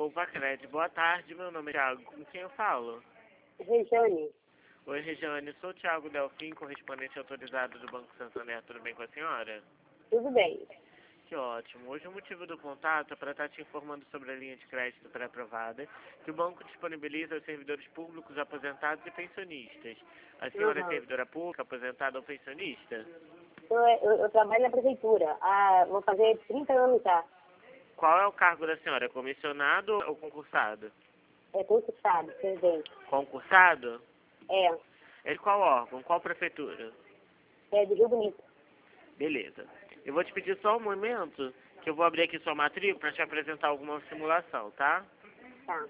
Poupa-Crédito. Boa tarde, meu nome é Thiago. Com quem eu falo? Regiane, Oi, Regiane. Sou o Thiago Delfim, correspondente autorizado do Banco Santander. Tudo bem com a senhora? tudo bem. Que ótimo. Hoje o motivo do contato é para estar te informando sobre a linha de crédito pré-aprovada que o banco disponibiliza aos servidores públicos, aposentados e pensionistas. A senhora é Uhum. servidora pública, aposentada ou pensionista? Eu trabalho na prefeitura. Vou fazer 30 anos já. Qual é o cargo da senhora? Comissionado ou concursado? É concursado, presidente. Concursado? É, É de qual órgão? Qual prefeitura? é de Rio Bonito. Beleza. Eu vou te pedir só um momento, que eu vou abrir aqui sua matrícula para te apresentar alguma simulação, tá? Tá.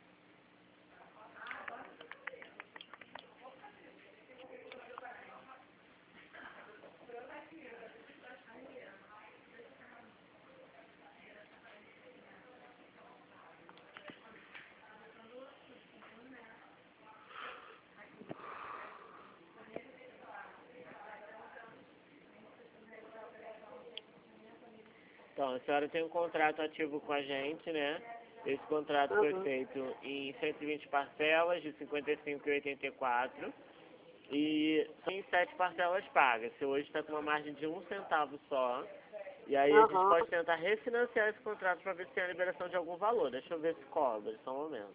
Então, a senhora tem um contrato ativo com a gente, né? Esse contrato foi Uhum. feito em 120 parcelas de 55,84 e são em 7 parcelas pagas. Você hoje está com uma margem de 1 centavo só. E aí a gente Uhum. pode tentar refinanciar esse contrato para ver se tem a liberação de algum valor. Deixa eu ver se cobra, só um momento.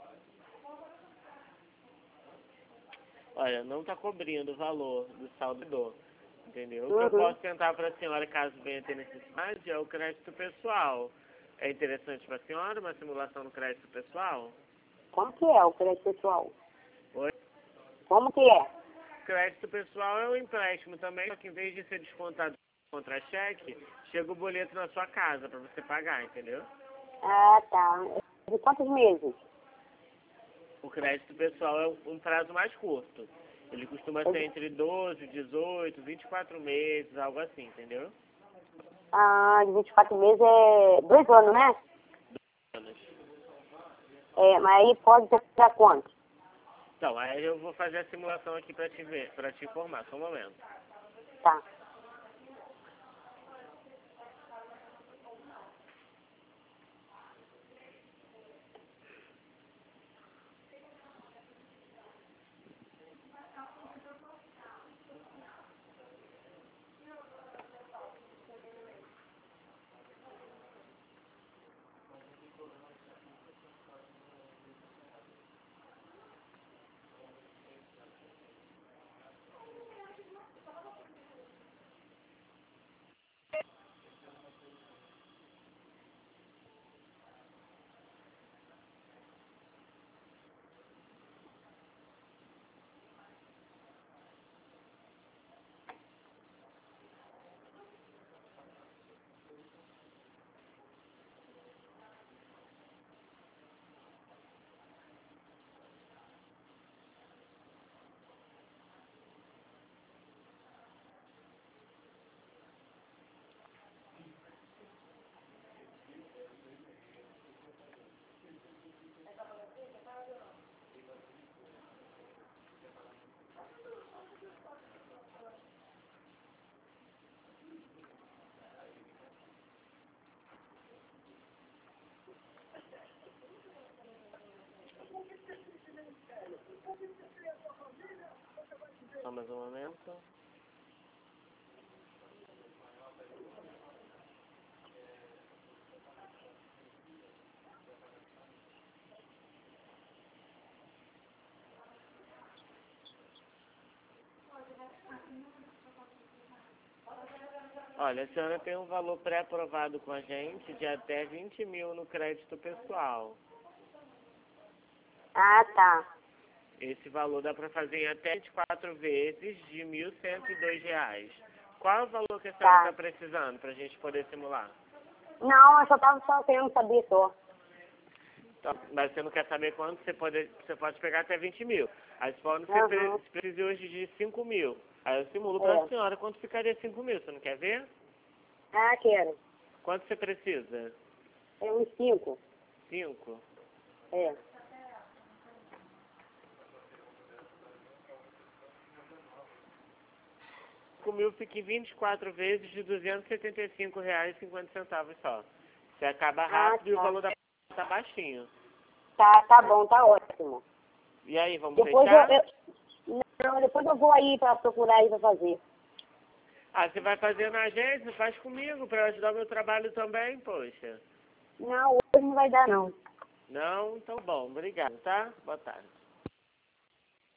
Olha, não está cobrindo o valor do saldador, entendeu? O que eu Uhum. posso tentar para a senhora, caso venha ter necessidade, é o crédito pessoal. É interessante para a senhora uma simulação no crédito pessoal? Como que é o crédito pessoal? Oi? Como que é? Crédito pessoal é um empréstimo também, só que em vez de ser descontado contra cheque, chega o boleto na sua casa para você pagar, entendeu? Ah, tá. De quantos meses? O crédito pessoal é um prazo mais curto. Ele costuma ser entre 12, 18, 24 meses, algo assim, entendeu? De 24 meses é 2 anos, né? Anos. É, mas aí pode ser pra quanto? Então, aí eu vou fazer a simulação aqui para te ver, para te informar, só um momento. Tá. Só mais um momento. Olha, a senhora tem um valor pré-aprovado com a gente de até 20 mil no crédito pessoal. Ah, tá. Esse valor dá para fazer em até 24 vezes de R$ 1.102. Qual é o valor que a senhora está Tá. precisando para a gente poder simular? Não, eu só querendo saber só. Então, mas você não quer saber quanto você pode pegar até 20 mil. Aí se for, Uhum. você precisa hoje de 5 mil. Aí eu simulo para a É. senhora quanto ficaria 5 mil. Você não quer ver? Ah, quero. Quanto você precisa? É uns 5. 5? É. 5 mil fica em 24 vezes de R$ 275,50 só. Você acaba Ah, rápido e o tá. valor da tá baixinho. Tá bom, tá ótimo. E aí, vamos Depois fechar? Não, depois eu vou aí pra procurar aí pra fazer. Ah, você vai fazer na agência? Faz comigo, pra ajudar o meu trabalho também, poxa. Não, hoje não vai dar não. Não? Então bom, obrigado, tá? Boa tarde.